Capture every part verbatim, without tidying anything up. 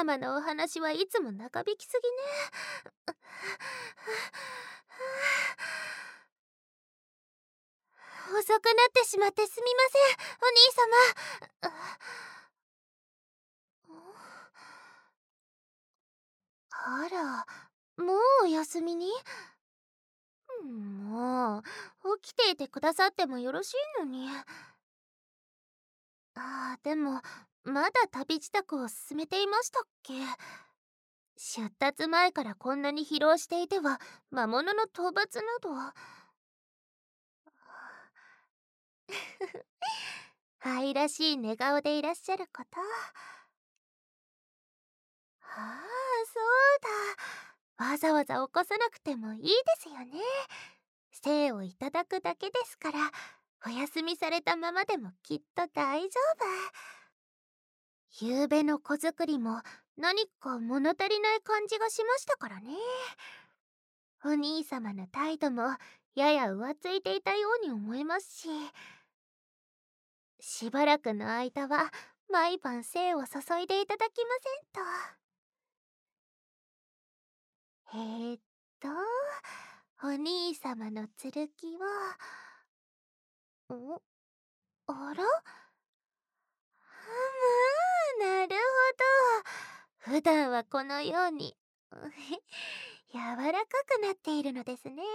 様のお話はいつも長引きすぎね。遅くなってしまってすみません、お兄様。あら、もうお休みに？もう起きていてくださってもよろしいのに。ああ、でもまだ旅支度を進めていましたっけ？出立前からこんなに疲労していては魔物の討伐など。愛らしい寝顔でいらっしゃること。ああ、そうだ。わざわざ起こさなくてもいいですよね。生をいただくだけですから、お休みされたままでもきっと大丈夫。夕べの子作りも何か物足りない感じがしましたからね。お兄様の態度もやや浮ついていたように思えますし、しばらくの間は毎晩精を注いでいただきませんと。えーっとお兄様の剣は、んあら、まあ、なるほど。普段はこのように柔らかくなっているのですね。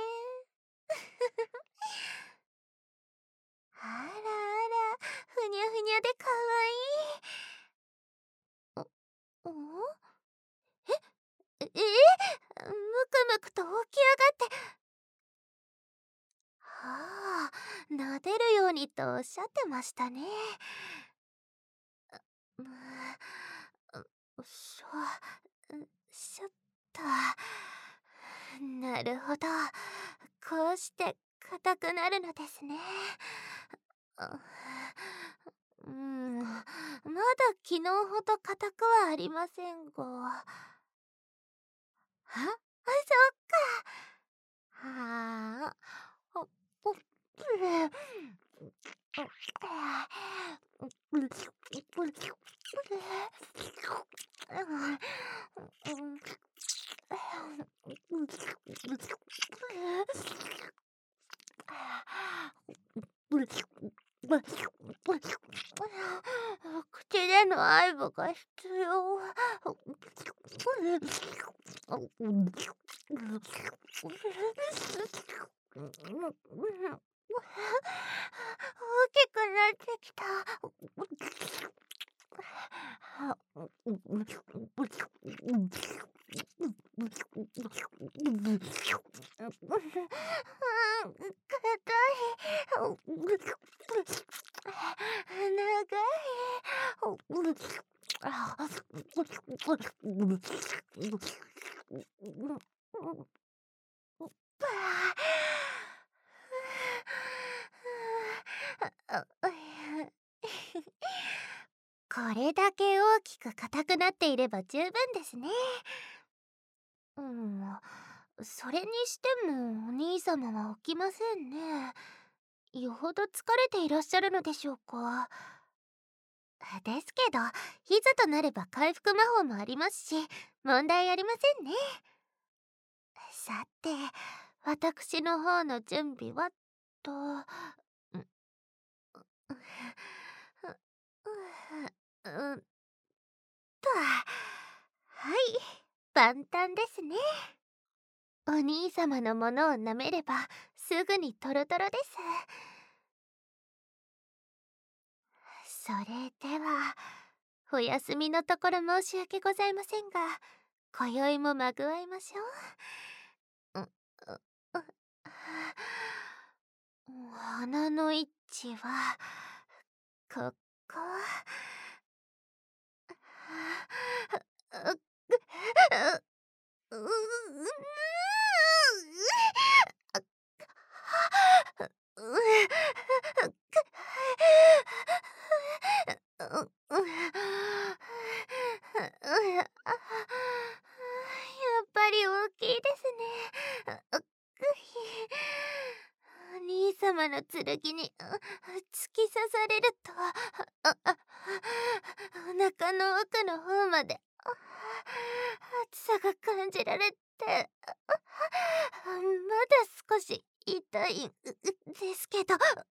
あらあら、ふにゃふにゃでかわいい。おおえ、えむくむくと起き上がって、はあ、撫でるようにとおっしゃってましたね。ううしょ、しょっと。なるほど。こうして硬くなるのですね。うん、まだ昨日ほど硬くはありませんが。あ、あ、そっか。はあ。あ、ぽっ口での愛撫が必要。大きくなってきた。これだけ大きく硬くなっていれば十分ですね。うん、それにしてもお兄様は起きませんね。よほど疲れていらっしゃるのでしょうか。ですけど、いざとなれば回復魔法もありますし、問題ありませんね。さて、私の方の準備はと。うんと、はい、万端ですね。お兄様のものを舐めればすぐにトロトロです。それではお休みのところ申し訳ございませんが、今宵もまぐわいましょう。ううう鼻の位置はここ。ううううやっぱり大きいですね。お兄様の剣に突き刺されると、お腹の奥の方まで暑さが感じられて、まだ少し痛いんですけど、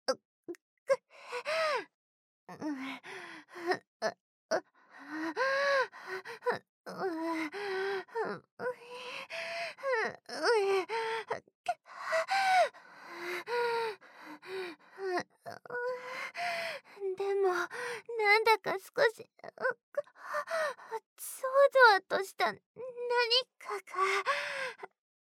うん、でも、なんだか少し、そわぞわとした何かが。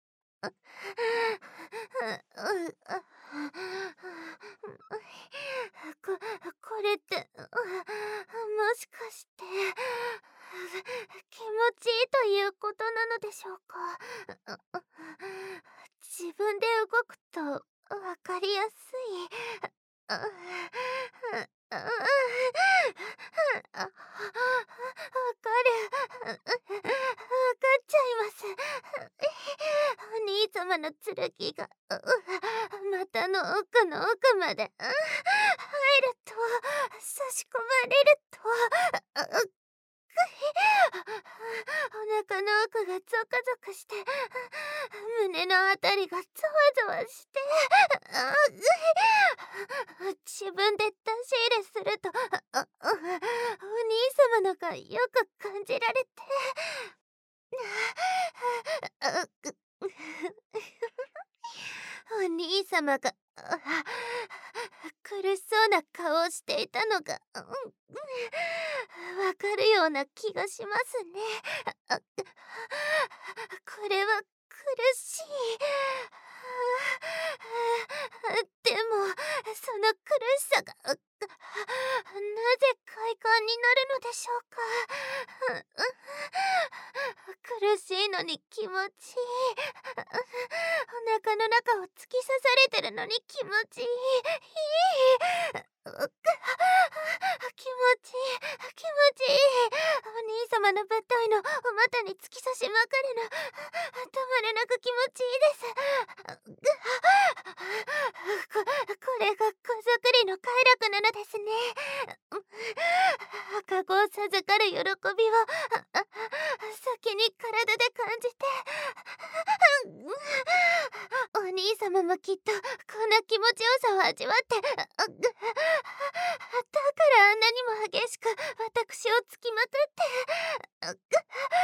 ここれって、もしかして気持ちいいということなのでしょうか。自分で動くとわかりやすい。ああわかる。わかっちゃいます。お兄様の剣が股の奥の奥まで入ると、差し込まれると、お腹の奥がゾクゾクして、胸のあたりがゾワゾワして、自分で出し入れすると、お兄様のがよく感じられて、お兄様が苦しそうな顔をしていたのがわかるような気がしますね。これは苦しい。でも、その苦しさがなぜ快感になるのでしょうか。苦しいのに気持ちいい。お腹の中を突き刺されてるのに気持ちいい。いい。気持ちいい。気持ちいい。お兄様のぶっといのお股に突き刺しまくるの、止まらなく気持ちいいです。こ、これが子作りの快楽なのですね。赤子を授かる喜びを先に体で感じて、お兄様もきっとこんな気持ちよさを味わって、だからあんなにも激しく私をつきまくって、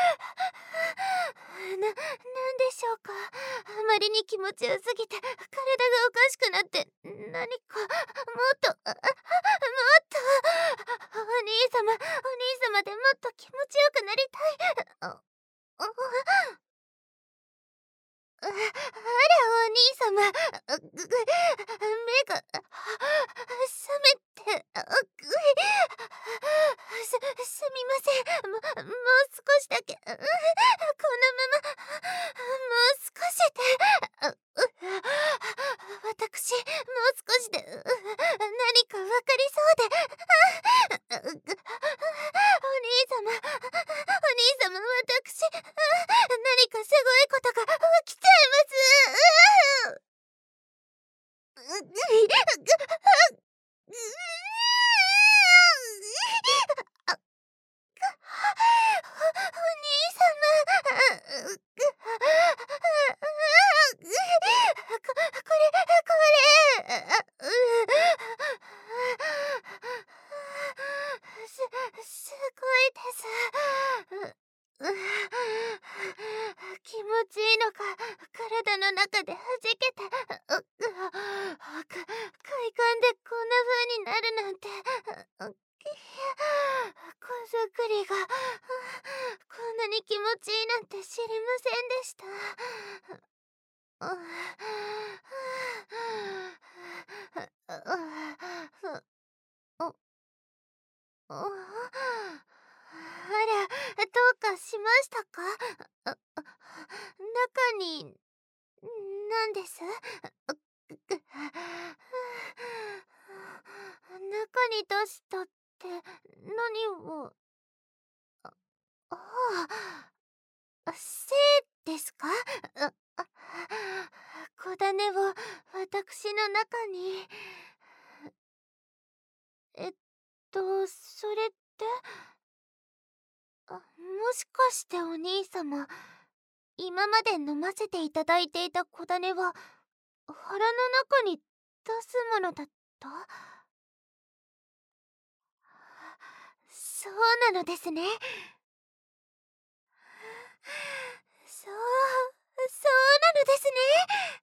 な、なんでしょうか。あまりに気持ちよすぎて体がおかしくなって、何かもっと、もっとお兄様、お兄様でもっと気持ちよくなりたい。あ、ああら、お兄様、目が覚めて、す、すみません。も、もう少しだけ、このまま、もう少しで、私、もう少しで、何かわかりそうで、お兄様、お兄様、私、何かすごいことが起きちゃいます。お兄様。こ、これ、これ。す、すごいです。気持ちいいのか、体の中で弾けて、快感でこんな風になるなんて、子作りがこんなに気持ちいいなんて知りませんでした。あら、どうかしましたか？あ、あ、中に、なんです？中に出したって何を？ああ、せいですか？あ、あ、子種を私の中に。えっと、それってあ、もしかしてお兄様、今まで飲ませていただいていた小種は腹の中に出すものだった？そうなのですね。そう、そうなのですね。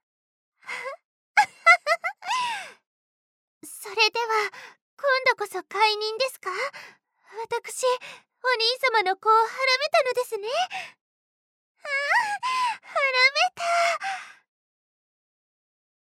それでは、今度こそ解任ですか？私、お兄様の子をはらめたのですね。ああ、はらめた。